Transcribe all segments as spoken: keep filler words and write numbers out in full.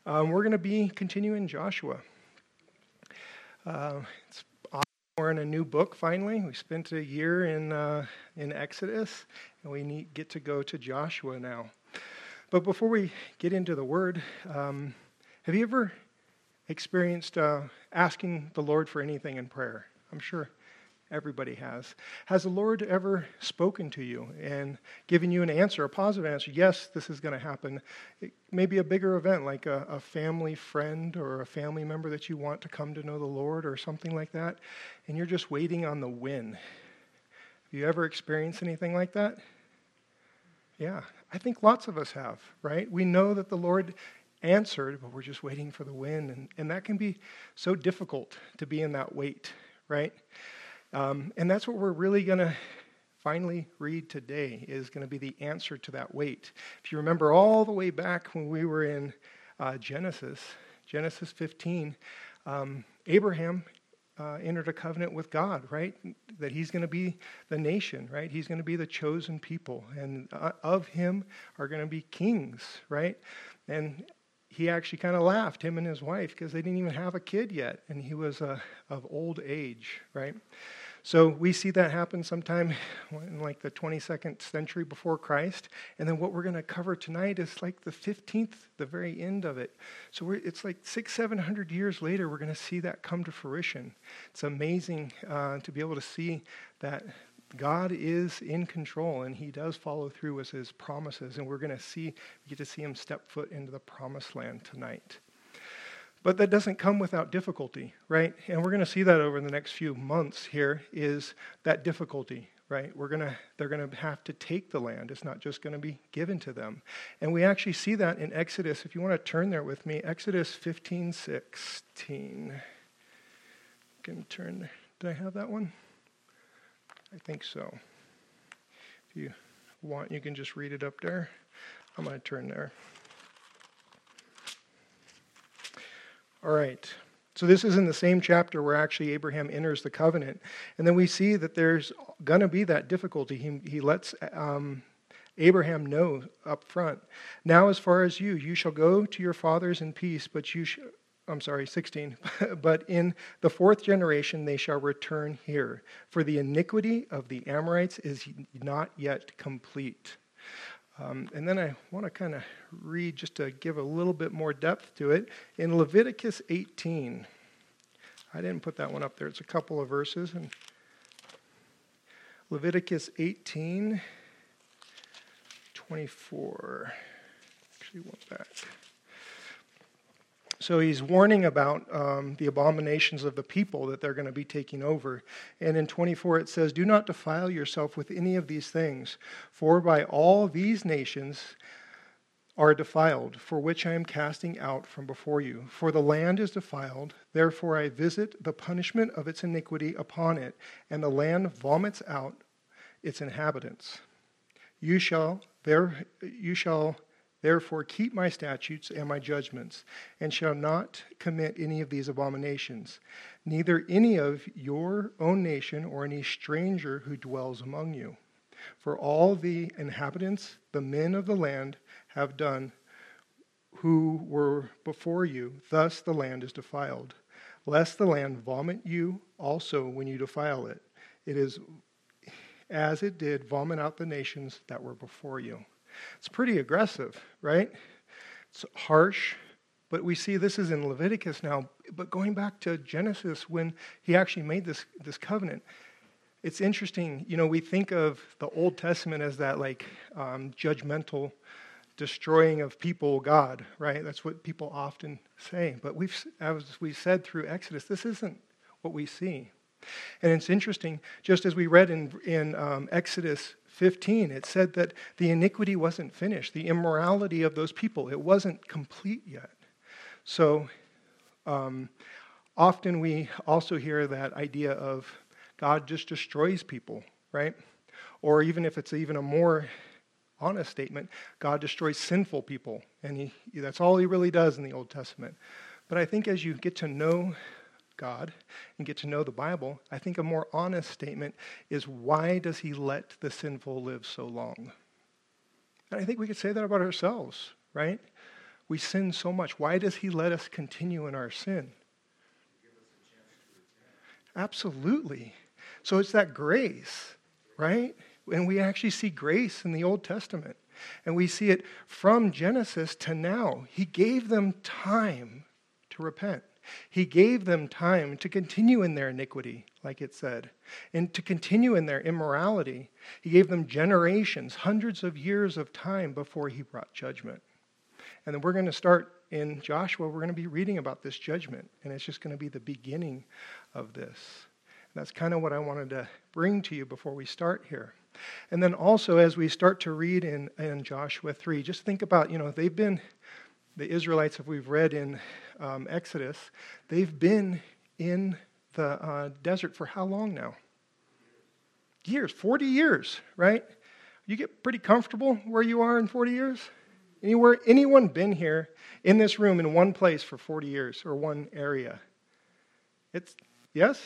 Um, we're going to be continuing Joshua. Uh, it's awesome. We're in a new book finally. We spent a year in uh, in Exodus, and we need, get to go to Joshua now. But before we get into the Word, um, have you ever experienced uh, asking the Lord for anything in prayer? I'm sure everybody has. Has the Lord ever spoken to you and given you an answer, a positive answer? Yes, this is going to happen. It may be a bigger event like a, a family friend or a family member that you want to come to know the Lord or something like that, and you're just waiting on the when. Have you ever experienced anything like that? Yeah, I think lots of us have, right? We know that the Lord answered, but we're just waiting for the when, and, and that can be so difficult to be in that wait, right? Um, and that's what we're really going to finally read today is going to be the answer to that wait. If you remember all the way back when we were in uh, Genesis, Genesis fifteen, um, Abraham uh, entered a covenant with God, right? That he's going to be the nation, right? He's going to be the chosen people. And uh, of him are going to be kings, right? And he actually kind of laughed, him and his wife, because they didn't even have a kid yet. And he was uh, of old age, right? So we see that happen sometime in like the twenty-second century before Christ. And then what we're going to cover tonight is like the fifteenth, the very end of it. So we're, it's like six, seven hundred years later, we're going to see that come to fruition. It's amazing uh, to be able to see that God is in control and he does follow through with his promises. And we're going to see, we get to see him step foot into the promised land tonight. But that doesn't come without difficulty, right? And we're going to see that over the next few months here is that difficulty, right? We're going to, they're going to have to take the land. It's not just going to be given to them. And we actually see that in Exodus. If you want to turn there with me, Exodus fifteen sixteen. You can turn, did I have that one? I think so. If you want, you can just read it up there. I'm going to turn there. All right, so this is in the same chapter where actually Abraham enters the covenant. And then we see that there's going to be that difficulty. He, he lets um, Abraham know up front. Now as far as you, you shall go to your fathers in peace, but you shall, I'm sorry, sixteen, but in the fourth generation they shall return here. For the iniquity of the Amorites is not yet complete. Um, and then I want to kind of read just to give a little bit more depth to it. In Leviticus eighteen, I didn't put that one up there. It's a couple of verses. And Leviticus eighteen, twenty-four. Actually, went back. So he's warning about um, the abominations of the people that they're going to be taking over. And in twenty-four it says, "Do not defile yourself with any of these things, for by all these nations are defiled, for which I am casting out from before you. For the land is defiled, therefore I visit the punishment of its iniquity upon it, and the land vomits out its inhabitants. You shall there you shall Therefore keep my statutes and my judgments, and shall not commit any of these abominations, neither any of your own nation or any stranger who dwells among you. For all the inhabitants, the men of the land, have done who were before you, thus the land is defiled. Lest the land vomit you also when you defile it. It is as it did vomit out the nations that were before you." It's pretty aggressive, right? It's harsh, but we see this is in Leviticus now. But going back to Genesis when he actually made this, this covenant, it's interesting. You know, we think of the Old Testament as that like um, judgmental destroying of people God, right? That's what people often say. But we've, as we said through Exodus, this isn't what we see. And it's interesting, just as we read in, in um, Exodus fifteen, it said that the iniquity wasn't finished. The immorality of those people, it wasn't complete yet. So um, often we also hear that idea of God just destroys people, right? Or even if it's even a more honest statement, God destroys sinful people. And he, that's all he really does in the Old Testament. But I think as you get to know God and get to know the Bible, I think a more honest statement is, why does he let the sinful live so long? And I think we could say that about ourselves, right? We sin so much. Why does he let us continue in our sin? Absolutely. So it's that grace, right? And we actually see grace in the Old Testament. And we see it from Genesis to now. He gave them time to repent. He gave them time to continue in their iniquity, like it said, and to continue in their immorality. He gave them generations, hundreds of years of time before he brought judgment. And then we're going to start in Joshua. We're going to be reading about this judgment, and it's just going to be the beginning of this. And that's kind of what I wanted to bring to you before we start here. And then also, as we start to read in, in Joshua three, just think about, you know, they've been, the Israelites, if we've read in um, Exodus, they've been in the uh, desert for how long now? Years, forty years, right? You get pretty comfortable where you are in forty years? Anywhere, anyone been here in this room in one place for forty years or one area? It's, yes?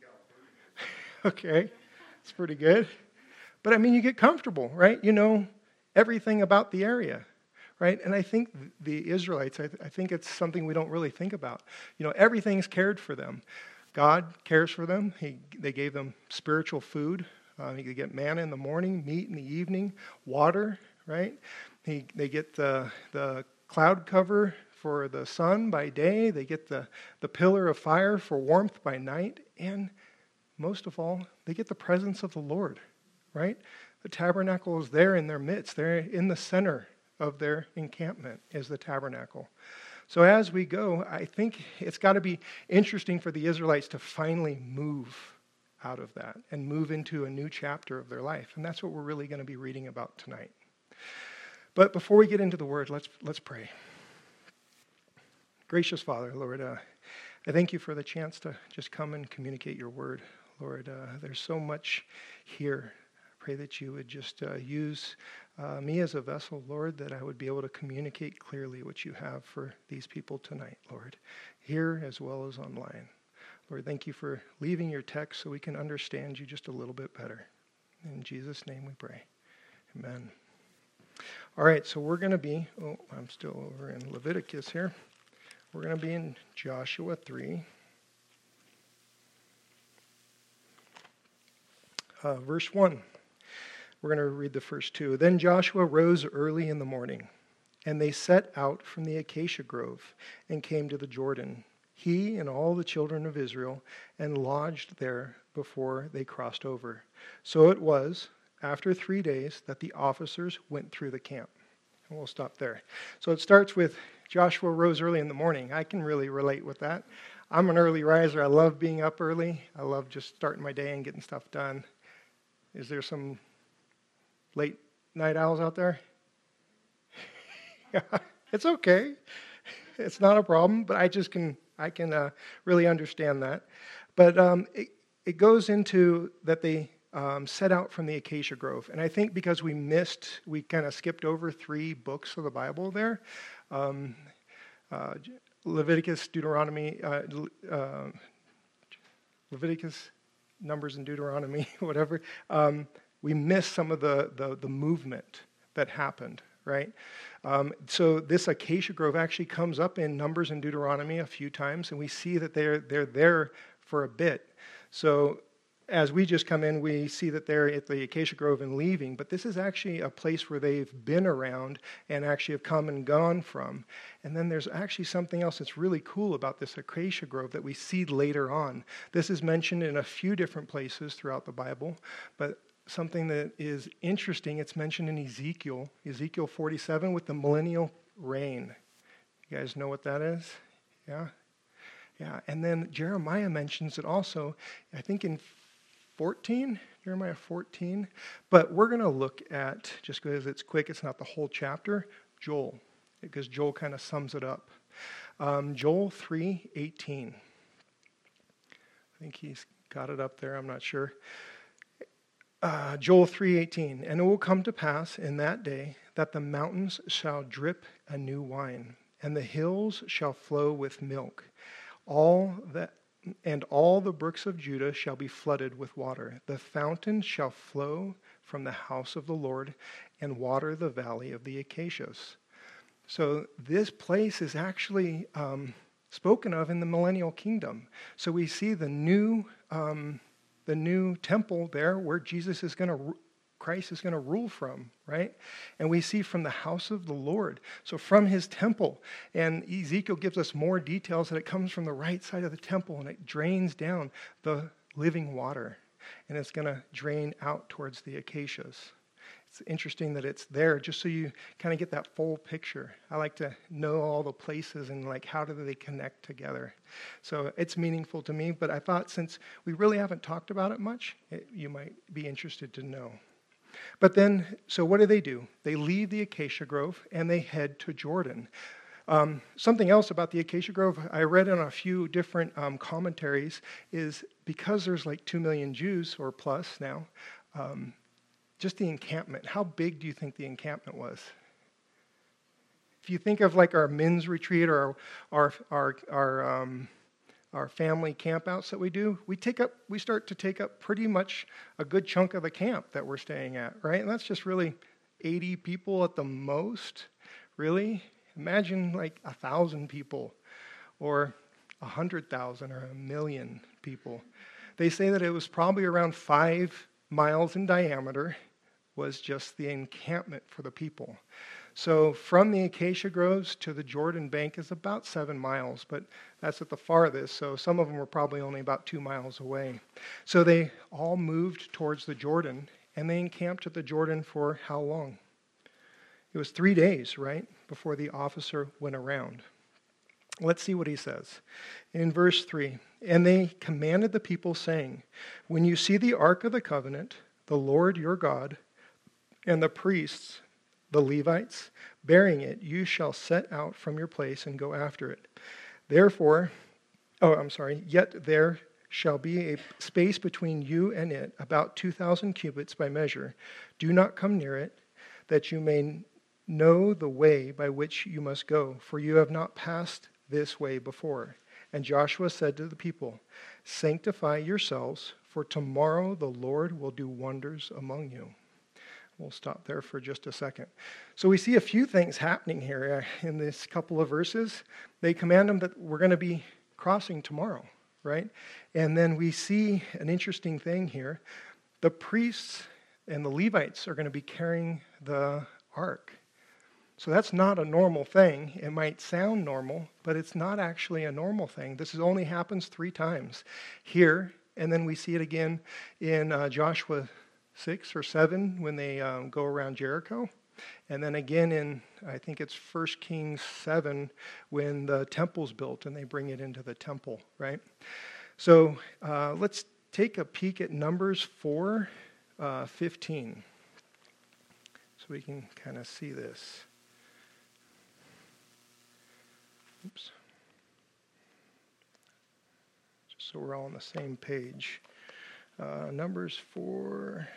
Okay, it's pretty good. But I mean, you get comfortable, right? You know everything about the area, right? And I think the Israelites, I, th- I think it's something we don't really think about. You know, everything's cared for them. God cares for them. He, they gave them spiritual food. Uh, you could get manna in the morning, meat in the evening, water, right? He, they get the, the cloud cover for the sun by day. They get the, the pillar of fire for warmth by night. And most of all, they get the presence of the Lord. Right? The tabernacle is there in their midst. They're in the center of their encampment is the tabernacle. So as we go, I think it's got to be interesting for the Israelites to finally move out of that and move into a new chapter of their life. And that's what we're really going to be reading about tonight. But before we get into the word, let's let's pray. Gracious Father, Lord, uh, I thank you for the chance to just come and communicate your word. Lord, uh, there's so much here. Pray that you would just uh, use uh, me as a vessel, Lord, that I would be able to communicate clearly what you have for these people tonight, Lord, here as well as online. Lord, thank you for leaving your text so we can understand you just a little bit better. In Jesus' name we pray. Amen. All right, so we're going to be, oh, I'm still over in Leviticus here. We're going to be in Joshua three. Uh, verse one. We're going to read the first two. Then Joshua rose early in the morning, and they set out from the acacia grove and came to the Jordan, he and all the children of Israel, and lodged there before they crossed over. So it was, after three days, that the officers went through the camp. And we'll stop there. So it starts with Joshua rose early in the morning. I can really relate with that. I'm an early riser. I love being up early. I love just starting my day and getting stuff done. Is there some late night owls out there? Yeah, it's okay. It's not a problem, but I just can I can uh, really understand that. But um, it, it goes into that they um, set out from the acacia grove. And I think because we missed, we kind of skipped over three books of the Bible there. Um, uh, Leviticus, Deuteronomy, uh, uh, Leviticus, Numbers and Deuteronomy, whatever. Um, we missed some of the, the, the movement that happened, right? Um, so this acacia grove actually comes up in Numbers and Deuteronomy a few times, and we see that they're they're there for a bit. So as we just come in, we see that they're at the acacia grove and leaving, but this is actually a place where they've been around and actually have come and gone from. And then there's actually something else that's really cool about this acacia grove that we see later on. This is mentioned in a few different places throughout the Bible, but something that is interesting, it's mentioned in Ezekiel, Ezekiel forty-seven with the millennial reign. You guys know what that is? Yeah? Yeah, and then Jeremiah mentions it also, I think in fourteen, Jeremiah fourteen. But we're going to look at, just because it's quick, it's not the whole chapter, Joel, because Joel kind of sums it up. Um, Joel three eighteen. I think he's got it up there, I'm not sure. Uh, Joel three eighteen, and it will come to pass in that day that the mountains shall drip a new wine, and the hills shall flow with milk. All that and all the brooks of Judah shall be flooded with water. The fountain shall flow from the house of the Lord and water the valley of the acacias. So this place is actually um, spoken of in the millennial kingdom. So we see the new, um, the new temple there where Jesus is going to, Christ is going to rule from, right? And we see from the house of the Lord. So from his temple. And Ezekiel gives us more details that it comes from the right side of the temple and it drains down the living water. And it's going to drain out towards the acacias. It's interesting that it's there just so you kind of get that full picture. I like to know all the places and like how do they connect together. So it's meaningful to me, but I thought since we really haven't talked about it much, it, you might be interested to know. But then, so what do they do? They leave the acacia grove and they head to Jordan. Um, something else about the acacia grove I read in a few different um, commentaries is because there's like two million Jews or plus now, um, just the encampment. How big do you think the encampment was? If you think of like our men's retreat or our our our um, our family campouts that we do, we take up we start to take up pretty much a good chunk of the camp that we're staying at, right? And that's just really eighty people at the most. Really, imagine like a thousand people, or a hundred thousand, or a million people. They say that it was probably around five miles in diameter. Was just the encampment for the people. So from the acacia groves to the Jordan bank is about seven miles, but that's at the farthest, so some of them were probably only about two miles away. So they all moved towards the Jordan, and they encamped at the Jordan for how long? It was three days, right, before the officer went around. Let's see what he says. In verse three, and they commanded the people, saying, when you see the ark of the covenant, the Lord your God, and the priests, the Levites, bearing it, you shall set out from your place and go after it. Therefore, oh, I'm sorry, yet there shall be a space between you and it, about two thousand cubits by measure. Do not come near it, that you may know the way by which you must go, for you have not passed this way before. And Joshua said to the people, sanctify yourselves, for tomorrow the Lord will do wonders among you. We'll stop there for just a second. So we see a few things happening here in this couple of verses. They command them that we're going to be crossing tomorrow, right? And then we see an interesting thing here. The priests and the Levites are going to be carrying the ark. So that's not a normal thing. It might sound normal, but it's not actually a normal thing. This is only happens three times here, and then we see it again in uh, Joshua six or seven when they um, go around Jericho. And then again in, I think it's First Kings seven, when the temple's built and they bring it into the temple, right? So uh, let's take a peek at Numbers four, uh, fifteen. So we can kind of see this. Oops. Just so we're all on the same page. Uh, Numbers four,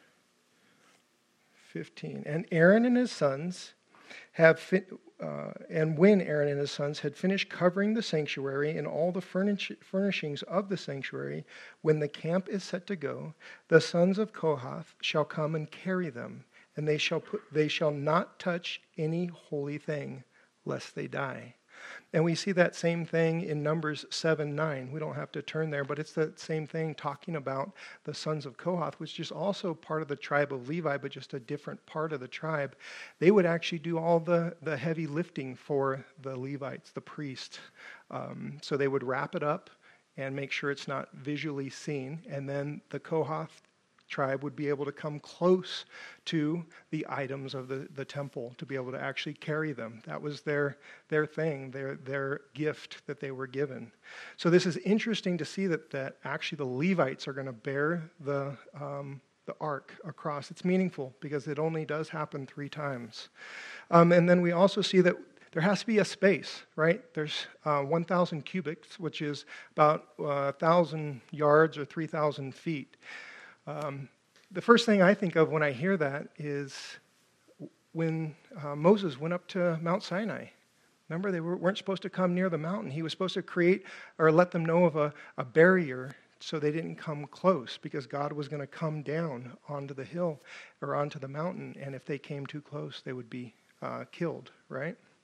fifteen. And Aaron and his sons have, fi- uh, and when Aaron and his sons had finished covering the sanctuary and all the furnish- furnishings of the sanctuary, when the camp is set to go, the sons of Kohath shall come and carry them, and they shall put, they shall not touch any holy thing, lest they die. And we see that same thing in Numbers seven, nine. We don't have to turn there, but it's that same thing talking about the sons of Kohath, which is also part of the tribe of Levi, but just a different part of the tribe. They would actually do all the, the heavy lifting for the Levites, the priests. Um, so they would wrap it up and make sure it's not visually seen. And then the Kohath tribe would be able to come close to the items of the, the temple to be able to actually carry them. That was their their thing, their their gift that they were given. So this is interesting to see that, that actually the Levites are going to bear the um, the ark across. It's meaningful because it only does happen three times. Um, and then we also see that there has to be a space, right? There's uh, one thousand cubits, which is about uh, one thousand yards or three thousand feet. Um, the first thing I think of when I hear that is when uh, Moses went up to Mount Sinai. Remember, they were, weren't supposed to come near the mountain. He was supposed to create or let them know of a, a barrier so they didn't come close, because God was going to come down onto the hill or onto the mountain, and if they came too close, they would be uh, killed, right?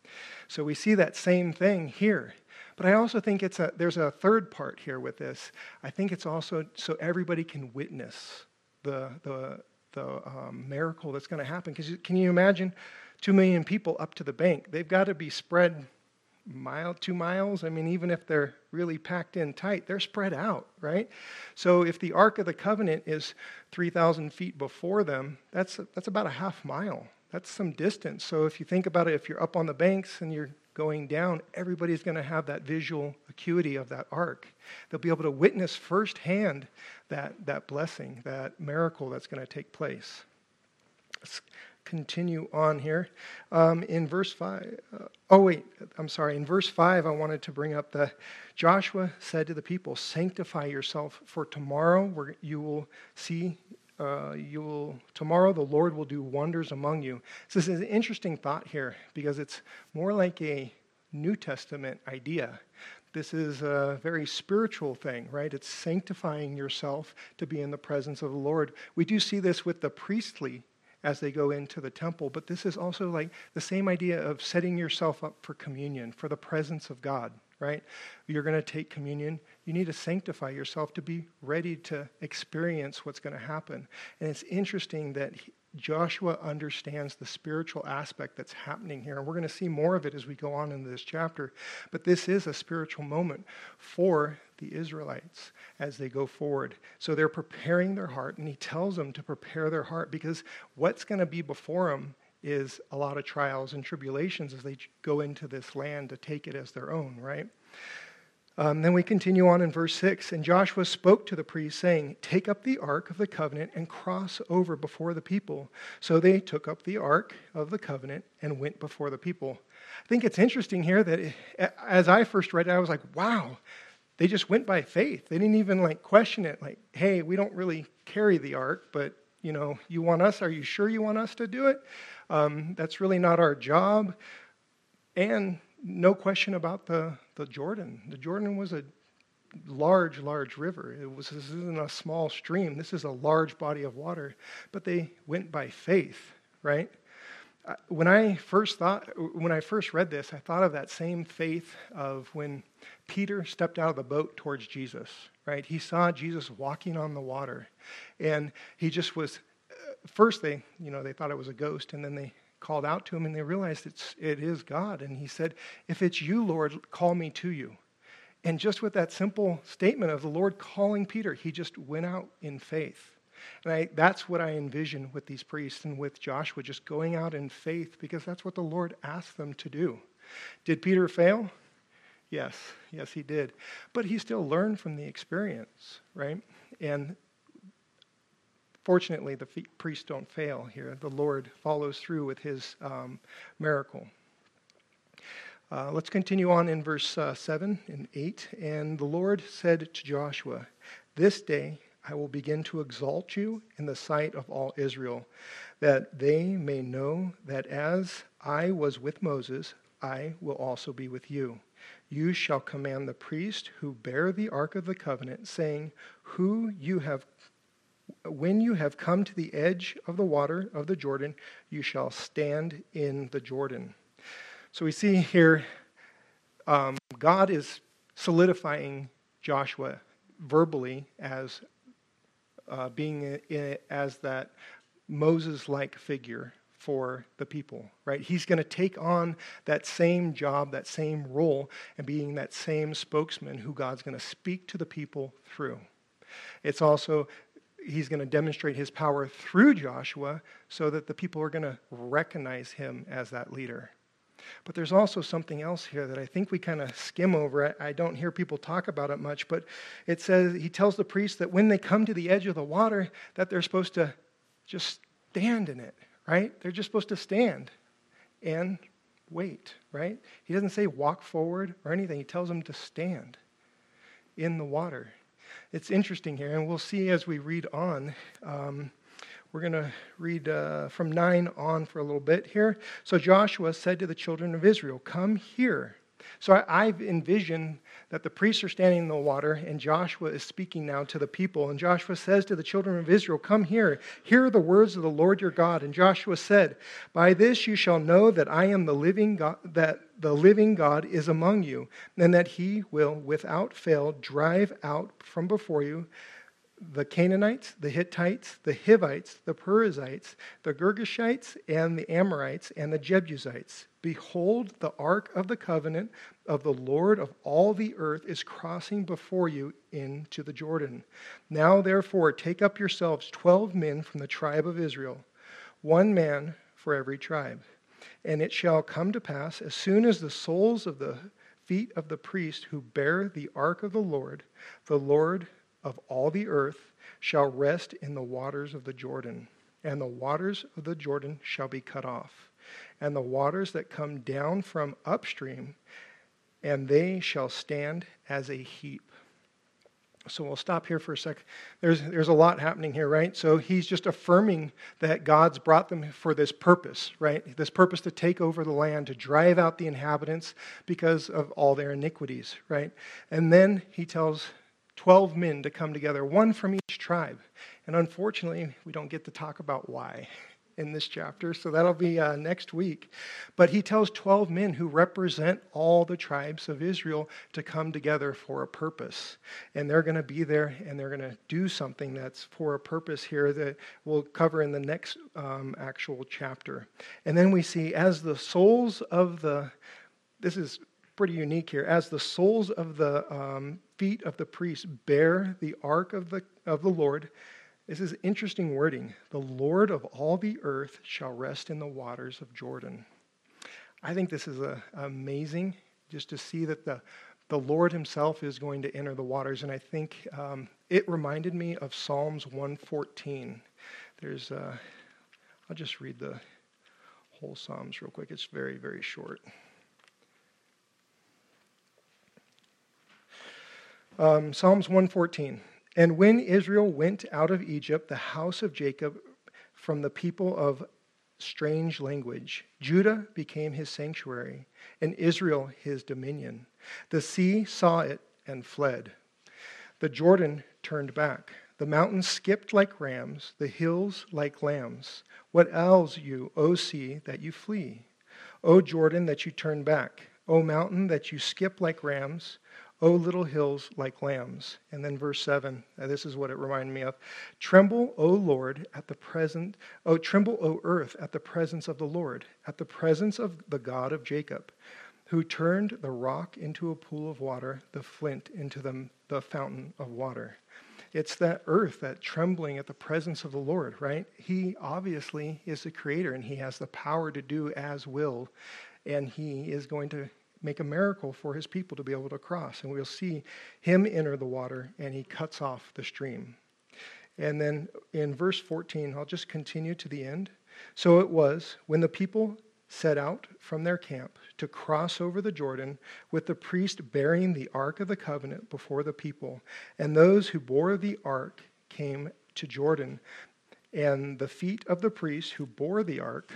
So we see that same thing here. But I also think it's a, there's a third part here with this. I think it's also so everybody can witness the, the, the um, miracle that's going to happen. Because can you imagine two million people up to the bank? They've got to be spread mile, two miles. I mean, even if they're really packed in tight, they're spread out, right? So if the Ark of the Covenant is three thousand feet before them, that's that's about a half mile. That's some distance. So if you think about it, if you're up on the banks and you're going down, everybody's going to have that visual acuity of that ark. They'll be able to witness firsthand that, that blessing, that miracle that's going to take place. Let's continue on here. Um, in verse five, uh, oh wait, I'm sorry. In verse five, I wanted to bring up the, Joshua said to the people, sanctify yourself for tomorrow where you will see Uh, you will tomorrow the Lord will do wonders among you. So this is an interesting thought here because it's more like a New Testament idea. This is a very spiritual thing, right? It's sanctifying yourself to be in the presence of the Lord. We do see this with the priestly as they go into the temple, but this is also like the same idea of setting yourself up for communion, for the presence of God, right? You're going to take communion. You need to sanctify yourself to be ready to experience what's going to happen. And it's interesting that he, Joshua understands the spiritual aspect that's happening here. And we're going to see more of it as we go on in this chapter. But this is a spiritual moment for the Israelites as they go forward. So they're preparing their heart, and he tells them to prepare their heart because what's going to be before them is a lot of trials and tribulations as they go into this land to take it as their own, right? Um, then we continue on in verse six. And Joshua spoke to the priests, saying, take up the ark of the covenant and cross over before the people. So they took up the ark of the covenant and went before the people. I think it's interesting here that it, as I first read it, I was like, wow, they just went by faith. They didn't even like question it, like, hey, we don't really carry the ark, but you know, you want us, are you sure you want us to do it? Um, that's really not our job. And no question about the, the Jordan. The Jordan was a large, large river. It was, this isn't a small stream. This is a large body of water. But they went by faith, right? When I first thought, when I first read this, I thought of that same faith of when Peter stepped out of the boat towards Jesus, right? He saw Jesus walking on the water, and he just was. First, they, you know, they thought it was a ghost, and then they called out to him, and they realized it's it is God. And he said, "If it's you, Lord, call me to you." And just with that simple statement of the Lord calling Peter, he just went out in faith. And I, that's what I envision with these priests and with Joshua, just going out in faith, because that's what the Lord asked them to do. Did Peter fail? Yes, yes, he did. But he still learned from the experience, right? And fortunately, the priests don't fail here. The Lord follows through with his um, miracle. Uh, let's continue on in verse uh, seven and eight. And the Lord said to Joshua, this day I will begin to exalt you in the sight of all Israel, that they may know that as I was with Moses, I will also be with you. You shall command the priest who bear the ark of the covenant, saying, Who you have, when you have come to the edge of the water of the Jordan, you shall stand in the Jordan. So we see here, um, God is solidifying Joshua verbally as uh, being in, as that Moses-like figure for the people, right? He's going to take on that same job, that same role, and being that same spokesman who God's going to speak to the people through. It's also, he's going to demonstrate his power through Joshua so that the people are going to recognize him as that leader. But there's also something else here that I think we kind of skim over. I, I don't hear people talk about it much, but it says, he tells the priests that when they come to the edge of the water, that they're supposed to just stand in it, right? They're just supposed to stand and wait, right? He doesn't say walk forward or anything. He tells them to stand in the water. It's interesting here, and we'll see as we read on. Um, we're going to read uh, from nine on for a little bit here. So Joshua said to the children of Israel, come here, So I, I've envisioned that the priests are standing in the water, and Joshua is speaking now to the people. And Joshua says to the children of Israel, "Come here, hear the words of the Lord your God." And Joshua said, "By this you shall know that I am the living God, that the living God is among you, and that he will without fail drive out from before you the Canaanites, the Hittites, the Hivites, the Perizzites, the Girgashites, and the Amorites, and the Jebusites. Behold, the ark of the covenant of the Lord of all the earth is crossing before you into the Jordan. Now, therefore, take up yourselves twelve men from the tribe of Israel, one man for every tribe. And it shall come to pass, as soon as the soles of the feet of the priest who bear the ark of the Lord, the Lord of all the earth, shall rest in the waters of the Jordan, and the waters of the Jordan shall be cut off, and the waters that come down from upstream, and they shall stand as a heap." So we'll stop here for a sec. There's there's a lot happening here, right? So he's just affirming that God's brought them for this purpose, right? This purpose to take over the land, to drive out the inhabitants because of all their iniquities, right? And then he tells twelve men to come together, one from each tribe. And unfortunately, we don't get to talk about why in this chapter, so that'll be uh, next week. But he tells twelve men who represent all the tribes of Israel to come together for a purpose. And they're going to be there, and they're going to do something that's for a purpose here that we'll cover in the next um, actual chapter. And then we see as the souls of the, this is pretty unique here, as the soles of the um, feet of the priests bear the ark of the of the Lord. This is interesting wording. The Lord of all the earth shall rest in the waters of Jordan. I think this is a, amazing, just to see that the the Lord himself is going to enter the waters. And I think um, it reminded me of Psalms one fourteen. There's, uh, I'll just read the whole Psalms real quick. It's very, very short. Um, Psalms one fourteen. "And when Israel went out of Egypt, the house of Jacob from the people of strange language, Judah became his sanctuary, and Israel his dominion. The sea saw it and fled. The Jordan turned back. The mountains skipped like rams, the hills like lambs. What ails you, O sea, that you flee? O Jordan, that you turn back? O mountain, that you skip like rams? O little hills like lambs." And then verse seven, this is what it reminded me of. "Tremble, O Lord, at the present, O tremble, O earth, at the presence of the Lord, at the presence of the God of Jacob, who turned the rock into a pool of water, the flint into the, the fountain of water." It's that earth, that trembling at the presence of the Lord, right? He obviously is the creator, and he has the power to do as will, and he is going to make a miracle for his people to be able to cross. And we'll see him enter the water, and he cuts off the stream. And then in verse fourteen, I'll just continue to the end. "So it was, when the people set out from their camp to cross over the Jordan, with the priest bearing the ark of the covenant before the people, and those who bore the ark came to Jordan, and the feet of the priests who bore the ark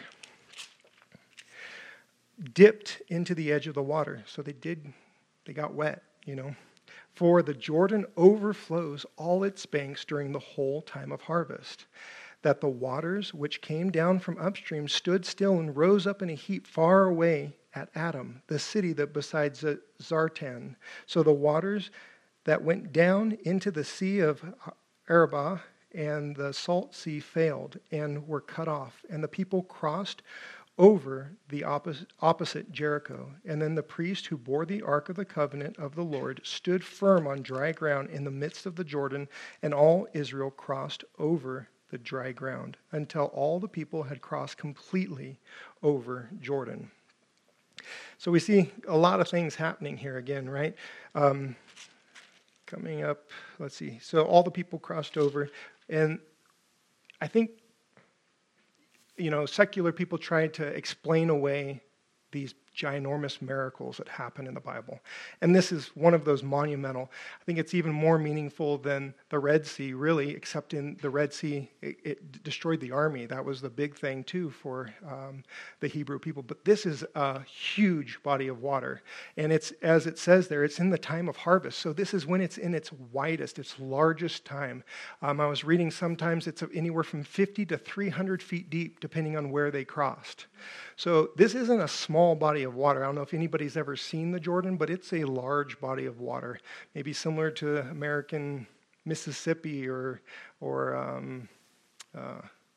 dipped into the edge of the water." So they did, they got wet, you know. "For the Jordan overflows all its banks during the whole time of harvest, that the waters which came down from upstream stood still and rose up in a heap far away at Adam, the city that besides Zartan. So the waters that went down into the sea of Arabah and the salt sea failed and were cut off, and the people crossed over the opposite, opposite Jericho. And then the priest who bore the ark of the covenant of the Lord stood firm on dry ground in the midst of the Jordan, and all Israel crossed over the dry ground until all the people had crossed completely over Jordan." So we see a lot of things happening here again, right? Um, coming up, let's see. So all the people crossed over, and I think, you know, secular people tried to explain away these ginormous miracles that happen in the Bible. And this is one of those monumental. I think it's even more meaningful than the Red Sea, really, except in the Red Sea, it, it destroyed the army. That was the big thing, too, for um, the Hebrew people. But this is a huge body of water. And it's, as it says there, it's in the time of harvest. So this is when it's in its widest, its largest time. Um, I was reading sometimes it's anywhere from fifty to three hundred feet deep, depending on where they crossed. So this isn't a small body of water. I don't know if anybody's ever seen the Jordan, but it's a large body of water, maybe similar to American Mississippi or or um, uh,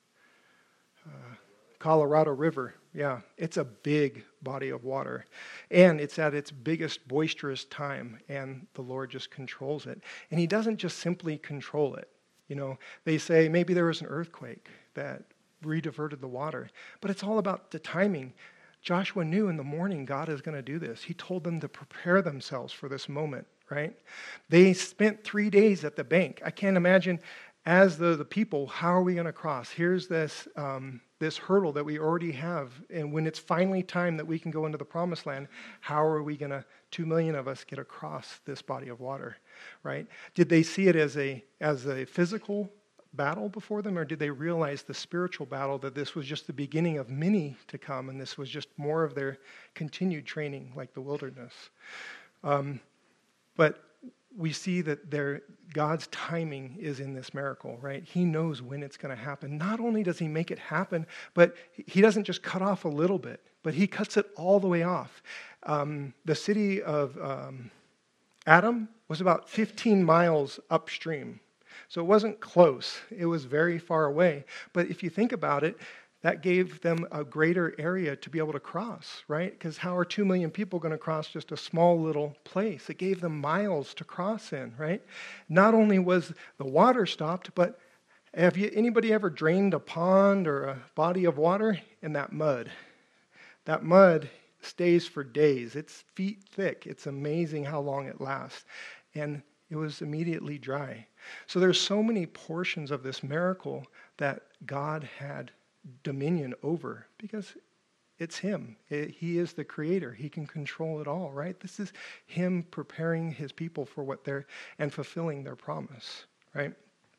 uh, Colorado River. Yeah, it's a big body of water, and it's at its biggest boisterous time, and the Lord just controls it. And he doesn't just simply control it. You know, they say maybe there was an earthquake that re-diverted the water, but it's all about the timing. Joshua knew in the morning God is going to do this. He told them to prepare themselves for this moment, right? They spent three days at the bank. I can't imagine, as the, the people, how are we going to cross? Here's this um, this hurdle that we already have, and when it's finally time that we can go into the promised land, how are we going to, two million of us, get across this body of water, right? Did they see it as a as a physical battle before them, or did they realize the spiritual battle, that this was just the beginning of many to come, and this was just more of their continued training, like the wilderness? Um, but we see that there, God's timing is in this miracle, right? He knows when it's going to happen. Not only does he make it happen, but he doesn't just cut off a little bit, but he cuts it all the way off. Um, the city of um, Adam was about fifteen miles upstream. So it wasn't close. It was very far away. But if you think about it, that gave them a greater area to be able to cross, right? Because how are two million people going to cross just a small little place? It gave them miles to cross in, right? Not only was the water stopped, but have you anybody ever drained a pond or a body of water in that mud? That mud stays for days. It's feet thick. It's amazing how long it lasts. And it was immediately dry. So there's so many portions of this miracle that God had dominion over, because it's him. It, he is the creator. He can control it all, right? This is him preparing his people for what they're, and fulfilling their promise, right?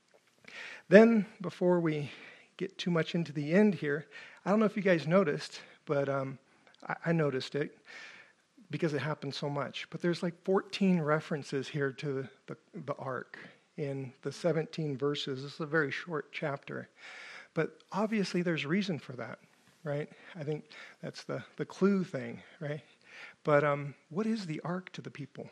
Then, before we get too much into the end here, I don't know if you guys noticed, but um, I, I noticed it, because it happened so much. But there's like fourteen references here to the, the ark in the seventeen verses. This is a very short chapter. But obviously there's reason for that, right? I think that's the, the clue thing, right? But um, what is the ark to the people?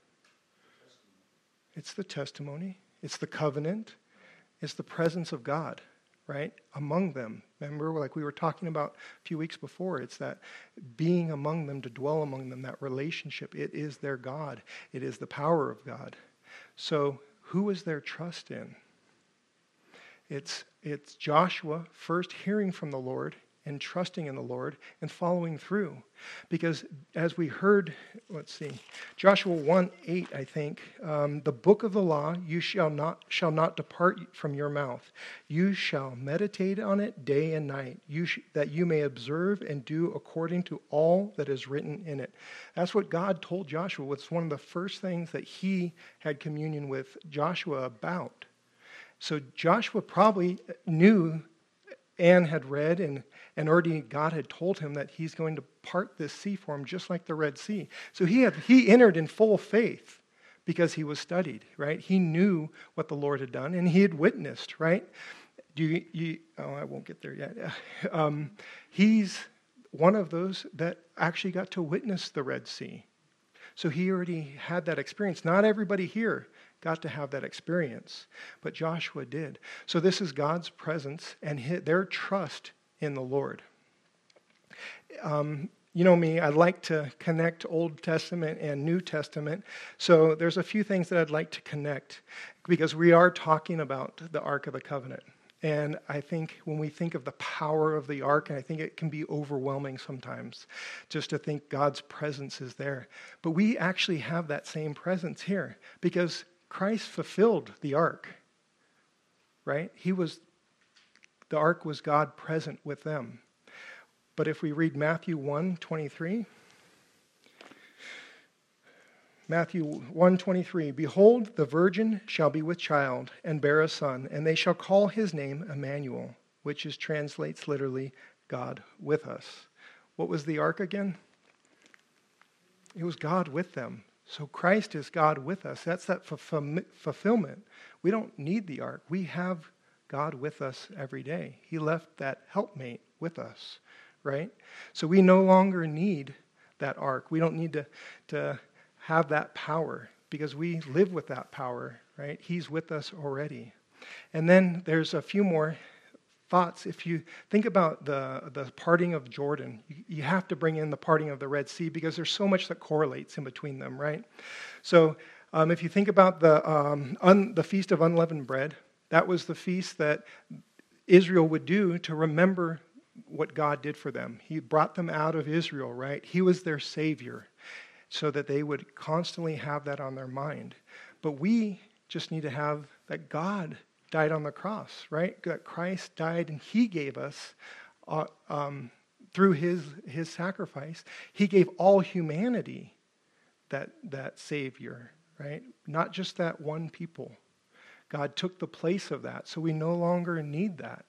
It's the testimony. It's the covenant. It's the presence of God, right? Among them. Remember, like we were talking about a few weeks before, it's that being among them, to dwell among them, that relationship. It is their God. It is the power of God. So who is their trust in? It's, it's Joshua first hearing from the Lord and trusting in the Lord and following through. Because as we heard, let's see, Joshua one eight, I think, um, the book of the law you shall not shall not depart from your mouth. You shall meditate on it day and night, you sh- that you may observe and do according to all that is written in it. That's what God told Joshua. It's one of the first things that he had communion with Joshua about. So Joshua probably knew and had read, and, and already God had told him that he's going to part this sea for him, just like the Red Sea. So he had he entered in full faith because he was studied, right? He knew what the Lord had done, and he had witnessed, right? Do you, you oh, I won't get there yet. Um, he's one of those that actually got to witness the Red Sea. So he already had that experience. Not everybody here got to have that experience, but Joshua did. So this is God's presence and his, their trust in the Lord. Um, you know me, I like to connect Old Testament and New Testament. So there's a few things that I'd like to connect, because we are talking about the Ark of the Covenant. And I think when we think of the power of the ark, and I think it can be overwhelming sometimes just to think God's presence is there. But we actually have that same presence here, because Christ fulfilled the ark, right? He was, the ark was God present with them. But if we read Matthew one twenty-three, Matthew one twenty-three, behold, the virgin shall be with child and bear a son, and they shall call his name Emmanuel, which is translates literally God with us. What was the ark again? It was God with them. So Christ is God with us. That's that fulfillment. We don't need the ark. We have God with us every day. He left that helpmate with us, right? So we no longer need that ark. We don't need to, to have that power because we live with that power, right? He's with us already. And then there's a few more thoughts. If you think about the, the parting of Jordan, you, you have to bring in the parting of the Red Sea because there's so much that correlates in between them, right? So um, if you think about the, um, un, the Feast of Unleavened Bread, that was the feast that Israel would do to remember what God did for them. He brought them out of Israel, right? He was their Savior so that they would constantly have that on their mind. But we just need to have that God died on the cross, right? That Christ died and he gave us, uh, um, through his his sacrifice, he gave all humanity that, that Savior, right? Not just that one people. God took the place of that, so we no longer need that.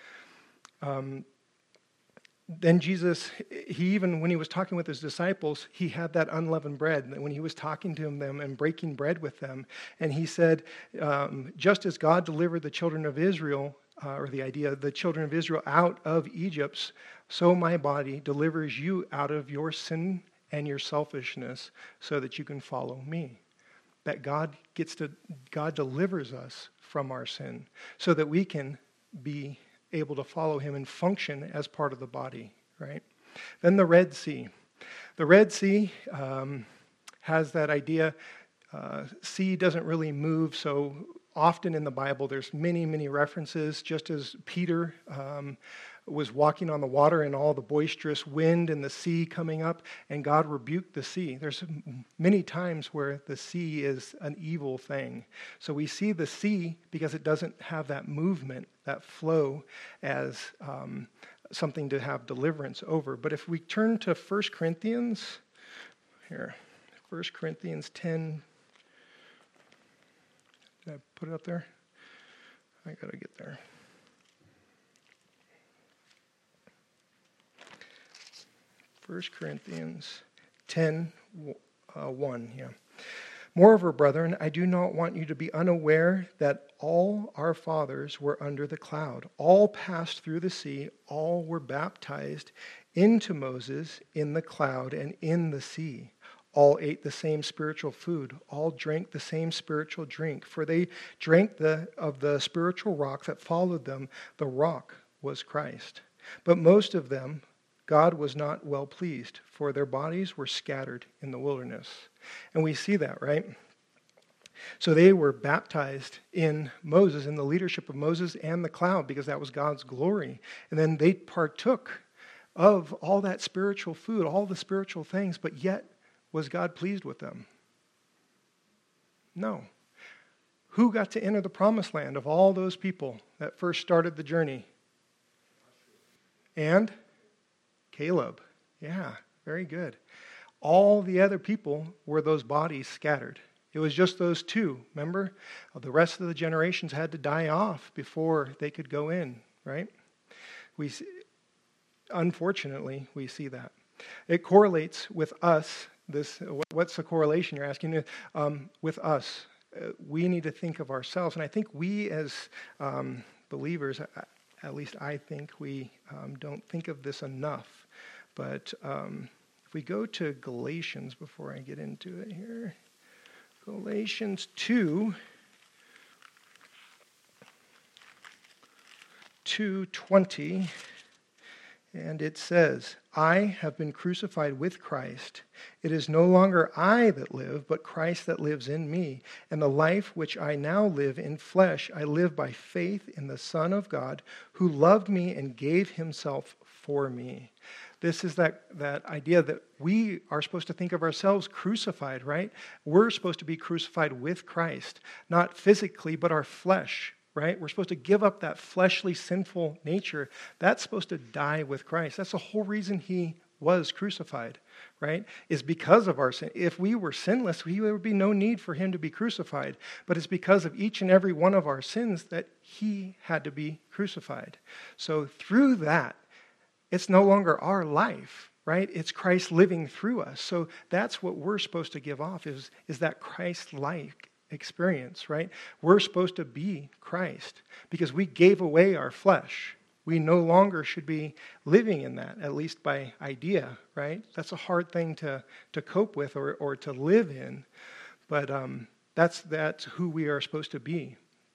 Um, then Jesus, he even, when he was talking with his disciples, he had that unleavened bread. When he was talking to them and breaking bread with them, and he said, um, just as God delivered the children of Israel, uh, or the idea of the children of Israel out of Egypt, so my body delivers you out of your sin and your selfishness so that you can follow me. That God gets to, God delivers us from our sin so that we can be able to follow him and function as part of the body, right? Then the Red Sea. The Red Sea um, has that idea, uh, sea doesn't really move, so often in the Bible there's many, many references, just as Peter um, was walking on the water and all the boisterous wind and the sea coming up, and God rebuked the sea. There's many times where the sea is an evil thing. So we see the sea because it doesn't have that movement, that flow, as um, something to have deliverance over. But if we turn to First Corinthians, here, First Corinthians ten, did I put it up there? I gotta get there. First Corinthians ten, uh, one, yeah. Moreover, brethren, I do not want you to be unaware that all our fathers were under the cloud. All passed through the sea. All were baptized into Moses in the cloud and in the sea. All ate the same spiritual food. All drank the same spiritual drink. For they drank the of the spiritual rock that followed them. The rock was Christ. But most of them God was not well pleased, for their bodies were scattered in the wilderness. And we see that, right? So they were baptized in Moses, in the leadership of Moses and the cloud, because that was God's glory. And then they partook of all that spiritual food, all the spiritual things, but yet was God pleased with them? No. Who got to enter the promised land of all those people that first started the journey? And Caleb. Yeah, very good. All the other people were those bodies scattered. It was just those two, remember? The rest of the generations had to die off before they could go in, right? We, see, unfortunately, we see that. It correlates with us. This, what's the correlation you're asking? Um, with us. Uh, we need to think of ourselves. And I think we as um, believers, at least I think we um, don't think of this enough. But um, if we go to Galatians, before I get into it here, Galatians two, two twenty, and it says, I have been crucified with Christ. It is no longer I that live, but Christ that lives in me. And the life which I now live in flesh, I live by faith in the Son of God, who loved me and gave himself for me. This is that, that idea that we are supposed to think of ourselves crucified, right? We're supposed to be crucified with Christ, not physically, but our flesh, right? We're supposed to give up that fleshly, sinful nature. That's supposed to die with Christ. That's the whole reason he was crucified, right, is because of our sin. If we were sinless, there would be no need for him to be crucified. But it's because of each and every one of our sins that he had to be crucified. So through that, it's no longer our life, right? It's Christ living through us. So that's what we're supposed to give off is, is that Christ-like experience, right? We're supposed to be Christ because we gave away our flesh. We no longer should be living in that, at least by idea, right? That's a hard thing to, to cope with or, or to live in, but um, that's, that's who we are supposed to be.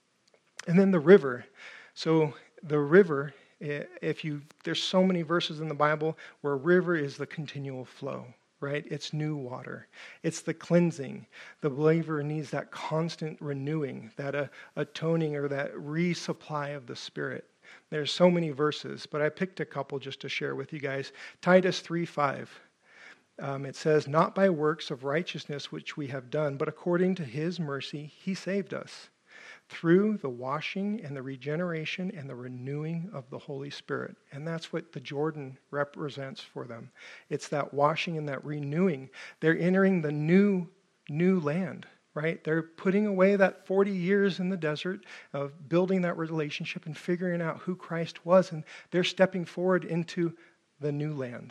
And then the river. So the river, if you, there's so many verses in the Bible where a river is the continual flow, right? It's new water. It's the cleansing. The believer needs that constant renewing, that uh, atoning or that resupply of the Spirit. There's so many verses, but I picked a couple just to share with you guys. Titus three five. Um, it says, not by works of righteousness which we have done, but according to his mercy he saved us, through the washing and the regeneration and the renewing of the Holy Spirit. And that's what the Jordan represents for them. It's that washing and that renewing. They're entering the new, new land. Right? They're putting away that forty years in the desert of building that relationship and figuring out who Christ was, and they're stepping forward into the new land.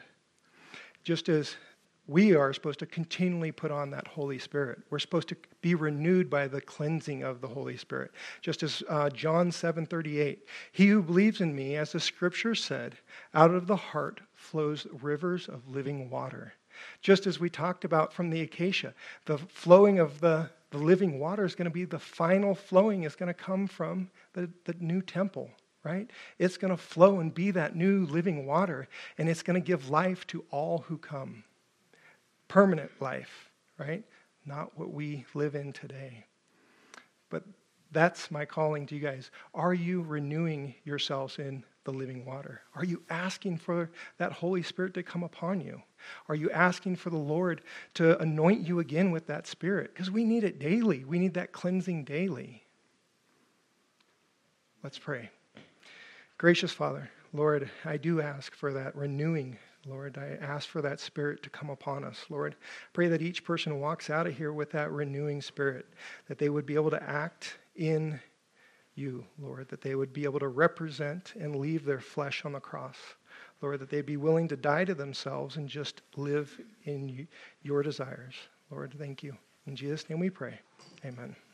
Just as we are supposed to continually put on that Holy Spirit. We're supposed to be renewed by the cleansing of the Holy Spirit. Just as uh, John seven thirty-eight, he who believes in me, as the scripture said, out of the heart flows rivers of living water. Just as we talked about from the acacia, the flowing of the, the living water is going to be the final flowing is going to come from the, the new temple, right? It's going to flow and be that new living water, and it's going to give life to all who come. Permanent life, right? Not what we live in today. But that's my calling to you guys. Are you renewing yourselves in the living water? Are you asking for that Holy Spirit to come upon you? Are you asking for the Lord to anoint you again with that Spirit? Because we need it daily. We need that cleansing daily. Let's pray. Gracious Father, Lord, I do ask for that renewing. Lord, I ask for that Spirit to come upon us. Lord, pray that each person walks out of here with that renewing Spirit, that they would be able to act in you, Lord, that they would be able to represent and leave their flesh on the cross. Lord, that they'd be willing to die to themselves and just live in your desires. Lord, thank you. In Jesus' name we pray. Amen.